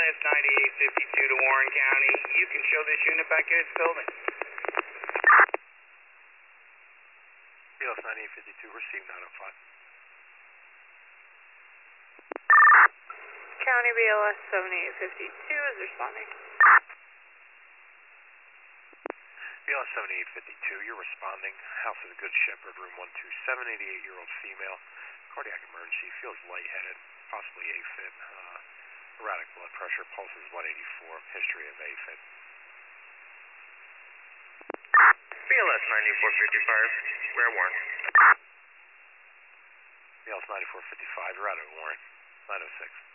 BLS 9852 to Warren County. You can show this unit back in its building. BLS 9852, receive 905. County BLS 7852 is responding. BLS 7852, you're responding. House of the Good Shepherd, room 127, 88-year-old female. Cardiac emergency, feels lightheaded, possibly AFib. Erratic blood pressure, pulse is 184, history of AFib. BLS 9455, where Warren? BLS 9455, you're out of Warren, 906.